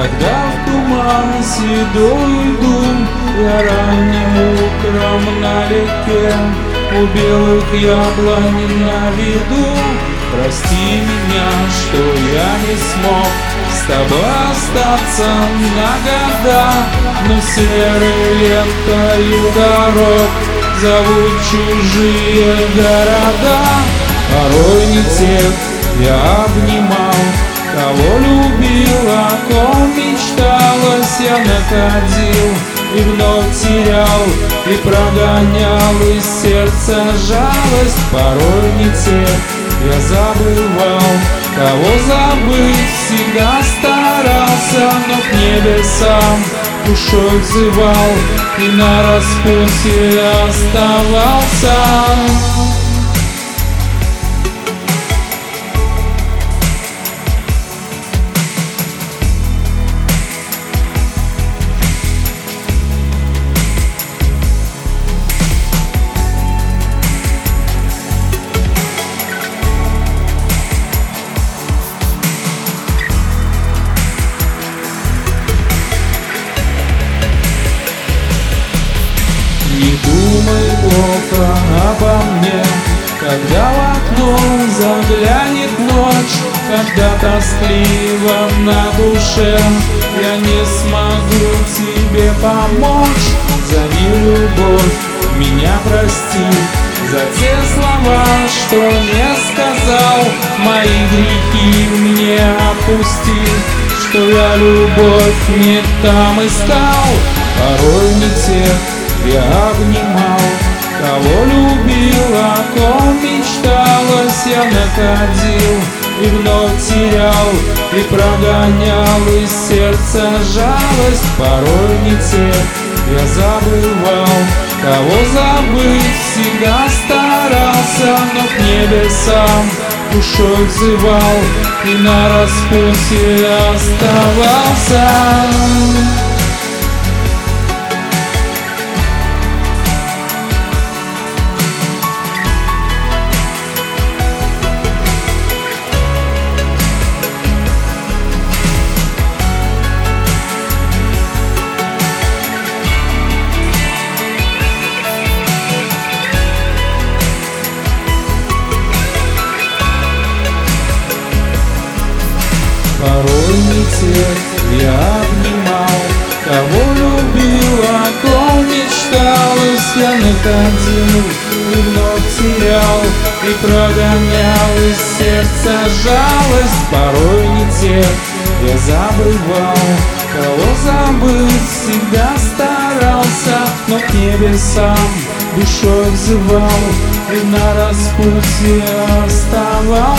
Когда в туман седой дум я ранним утром налегке у белых яблонь на виду, прости меня, что я не смог с тобой остаться на года, но серой лентою дорог зовут чужие города. Порой не тех я обнимал, кого любил, о ком мечталось, я находил и вновь терял, и прогонял из сердца жалость. Порой не тех я забывал, кого забыть всегда старался, но к небесам душой взывал и на распутье оставался. Не думай плохо обо мне, когда в окно заглянет ночь, когда тоскливо на душе, я не смогу тебе помочь. Зови любовь, меня прости за те слова, что не сказал, мои грехи мне опусти, что я любовь не там искал. Порой не тех я обнимал, кого любил, о ком мечталось, я находил и вновь терял, и прогонял из сердца жалость. Порой не тех я забывал, кого забыть всегда старался, но к небесам душой взывал и на распутье оставался. Порой не тех я обнимал, кого любил, о ком мечталось, я находил и вновь терял, и прогонял из сердца жалость. Порой не тех я забывал, кого забыть всегда старался, но к небесам душой взывал и на распутье оставался.